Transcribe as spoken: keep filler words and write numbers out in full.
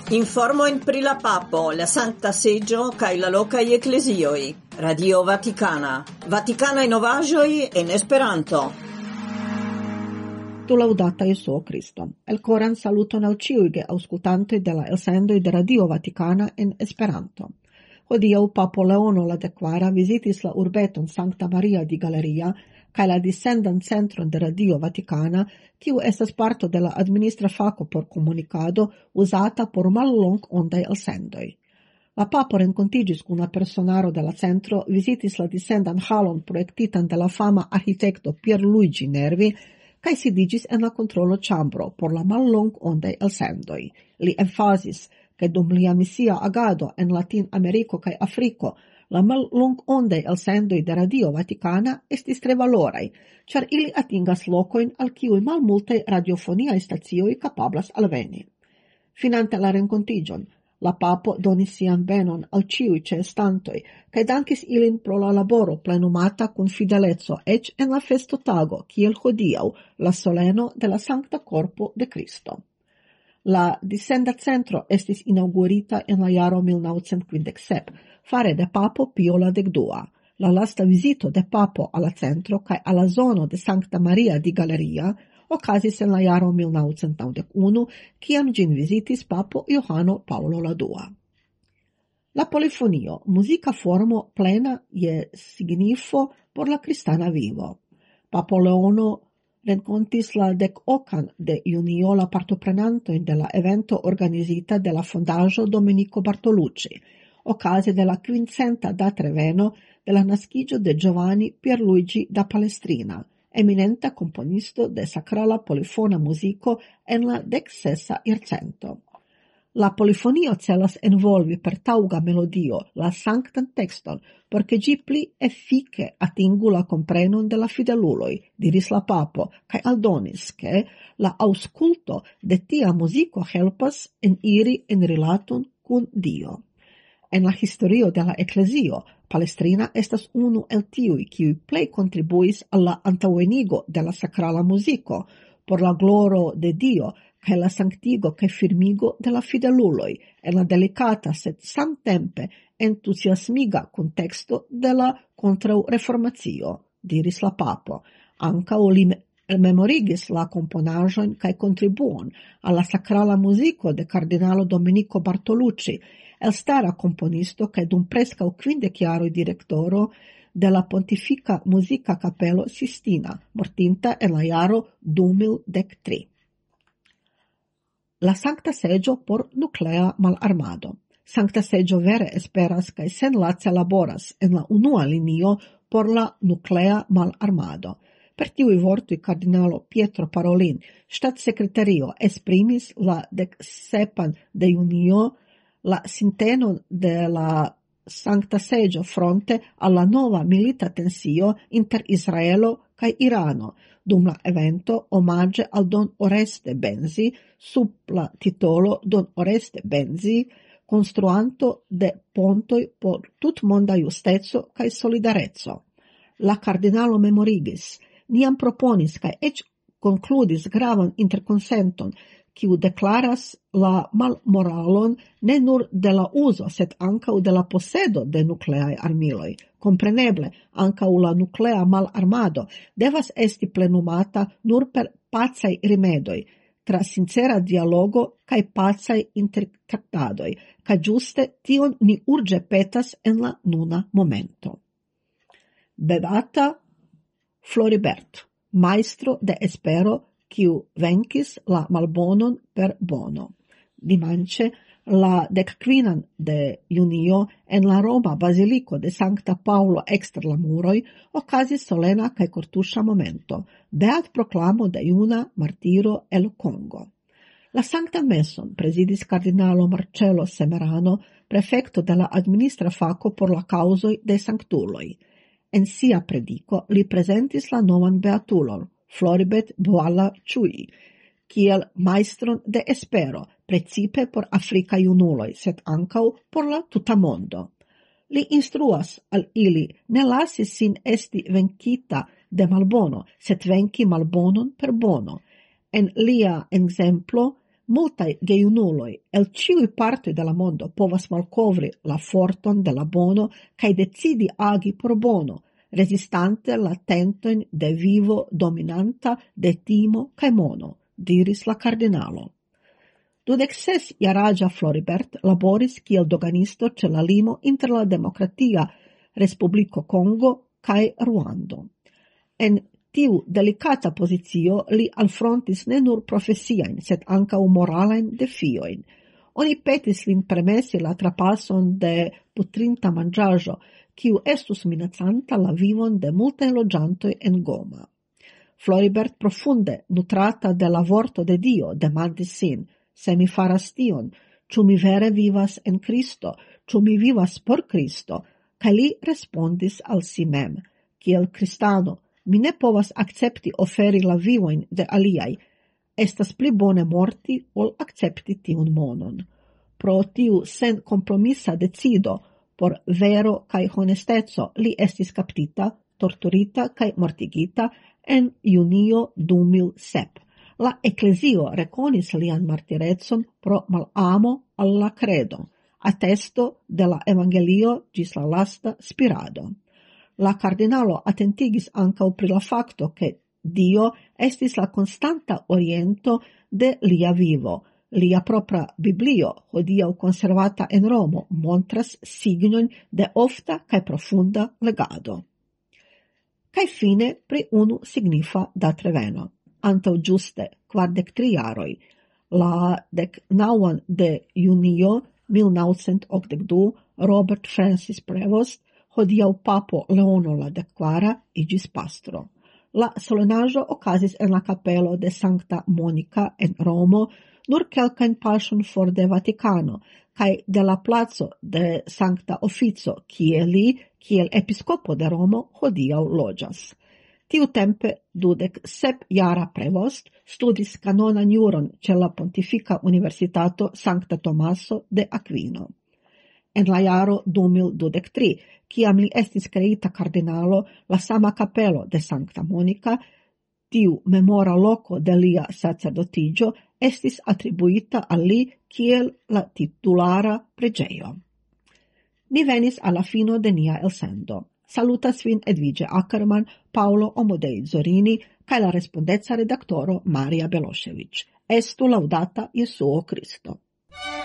Informojn pri la papo, la Sankta Seĝo kaj la lokaj eklezioj. Radio Vatikana. Vatikanaj novaĵoj en Esperanto. Tu laudata Jesuo Cristo. El coran saluton al ciuge auscultantoi de la elsendoi de Radio Vaticana en Esperanto. Hodiaŭ Papo Leono la Dekvara visitis la urbeton Sankta Maria di Galeria kaj la dissendan centron de Radio Vaticana, kiu estas parto de la administra fako por komunikado uzata por mallongondaj elsendoj. La papo renkontiĝis kun la personaro de la centro, visitis la dissendan halon projektitan de la fama arkitekto Pierluigi Nervi kaj sidiĝis en la kontrolo ĉambro por la mallongondaj elsendoj. Li emfazis che dum lia misia agado en Latin Americo cae Africo, la mallongondaj elsendoj de Radio Vaticana estis tre valoraj, ĉar ili atingas lokojn al kiuj malmultaj radiofoniaj stacioj kapablas alveni. Finante la renkontiĝon, la papo donis sian benon al ĉiuj ĉeestantoj kaj dankis ilin pro la laboro plenumata kun fideleco eĉ en la festotago, kiel hodiaŭ, la soleno de la Sankta Korpo de Kristo. La dissenda centro estis inaugurita en la jaro mil naŭcent kvindek sep, fare de Papo Pio la Dekdua. La lasta vizito de Papo alla centro kaj alla zono de Sankta Maria di Galeria okazis en la jaro mil naŭcent naŭdek unu, kiam ĝin vizitis Papo Johano Paŭlo la Dua. La polifonio, muzika formo plena je signifo por la kristana vivo. Papo Leono renkontis la dek okan de junio la partoprenantojn de la evento organizita de la Fondaĵo Domenico Bartolucci, okaze de la quincenta datreveno de la naskiĝo de Giovanni Pierluigi da Palestrina, eminenta komponisto de sakrala polifona muziko en la deksesa jarcento. La polifonio celas envolvi per taŭga melodio la sanktan tekston, por ke ĝi pli efike atingu la komprenon de la fideluloj, diris la papo, kaj aldonis, ke la aŭskulto de tia muziko helpas eniri en rilaton kun Dio. En la historio de la eklezio, Palestrina estas unu el tiuj, kiuj plej kontribuis al la antaŭenigo de la sakrala muziko, por la gloro de Dio, kaj la sanktigo kaj firmigo de la fideluloj en la delikata sed samtempe entuziasmiga kunteksto de la kontraŭreformacio, diris la papo. Ankaŭ li memorigis la komponaĵojn kaj kontribuon al la sakrala muziko de kardinalo Domenico Bartolucci, elstara komponisto kaj dum preskaŭ kvindek jaroj direktoro de la Pontifika Muzika Kapelo Sistina, mortinta en la jaro du mil dek tri. La Sankta Seĝo por nuklea malarmado. Sankta Seĝo vere esperas kaj senlace laboras en la unua linio por la nuklea malarmado. Per tiuj vortoj kardinalo Pietro Parolin, ŝtatsekretario, esprimis la deksepan de junio la sintenon de la Sankta Seĝo fronte alla nova milita tensio inter Israelo kaj Irano, dum la evento omaĝe al Don Oreste Benzi, sub la titolo Don Oreste Benzi, konstruanto de pontoj por tutmonda justeco kaj solidareco. La kardinalo memorigis, niam proponis kaj eĉ konkludis gravan interkonsenton, kiu deklaras la malmoralon ne nur de la uzo, sed ankaŭ de la posedo de nukleaj armiloj. Kompreneble, ankaŭ la nuklea malarmado devas esti plenumata nur per pacaj rimedoj, tra sincera dialogo kaj pacaj intertraktadoj, kaj ĝuste tion ni urĝe petas en la nuna momento. Beata Floribert, majstro de espero, kiu venkis la malbonon per bono. Dimanĉe, la dekkvinan de junio, en la Roma Baziliko de Sankta Paŭlo ekster la muroj, okazis solena kaj kortuŝa momento, beat proklamo de juna martiro el Kongo. La Sankta Meson prezidis kardinalo Marcello Semerano, prefekto de la administra fako por la kaŭzoj de sanktuloj. En sia prediko li prezentis la novan beatulon, Floribert Boala Chui, kiel majstron de espero, precipe por afrika junuloj, sed ankaŭ por la tuta mondo. Li instruas al ili ne lasi sin esti venkita de malbono, sed venki malbonon per bono. En lia ekzemplo, Multaj gejunuloj el ĉiuj partoj de la mondo povas malkovri la forton de la bono kaj decidi agi por bono, rezistante la tentojn de vivo dominanta de timo kaj mono, diris la kardinalo. Dudek ses jaraĝa Floribert laboris kiel doganisto ĉe la limo inter la Demokratia Respubliko Kongo kaj Ruando. En tiu delicata pozicio li alfrontis ne nur profesiajn, sed ankaŭ moralajn defiojn. Oni petis lin permesi la trapason de putrinta manĝaĵo, kiu estus minacanta la vivon de multaj loĝantoj en Goma. Floribert, profunde nutrata de la vorto de Dio, demandis sin: se mi faras tion, ĉu mi vere vivas en Kristo, ĉu mi vivas por Kristo? Kaj li respondis al si mem: kiel kristano, mi ne povas akcepti oferi la vivojn de aliaj. Estas pli bone morti ol akcepti tiun monon. Pro tiu sen kompromisa decido por vero kaj honesteco li estis kaptita, torturita kaj mortigita en junio du mil sep. La eklezio rekonis lian martirecon pro malamo al la credo, atesto de la evangelio ĝis la lasta spirado. La kardinalo atentigis ankaŭ pri la fakto, ke Dio estis la konstanta oriento de lia vivo. Lia propra Biblio, hodiaŭ konservata en Romo, montras signojn de ofta kaj profunda legado. Kaj fine pri unu signifa datreveno. Antaŭ ĝuste kvardek tri jaroj, la dek naŭan de junio mil naŭcent okdek du, Robert Francis Prevost, hodiaŭ papo Leono la Dekvara, iĝis pastro. La solenaĵo okazis en la kapelo de Sankta Monica en Romo, nur kelkajn paŝojn for de Vatikano, kaj de la placo de Sankta Ofico, kie li, kiel episkopo de Romo, hodiaŭ loĝas. Tiutempe dudek sep jara Prevost studis kanonan juron ĉe la Pontifika Universitato Sankta Tomaso de Akvino. En la jaro du mil dudek tri, kiam li estis kreita kardinalo, la sama kapelo de Sankta Monica, tiu memora loko de lia sacerdotiĝo, estis atribuita al li kiel la titulara preĝejo. Ni venis al la fino de nia elsendo. Salutas vin Edvige Ackerman, Paolo Omodei Zorini kaj la respondeca redaktoro Maria Belošević. Estu laŭdata Jesuo Kristo.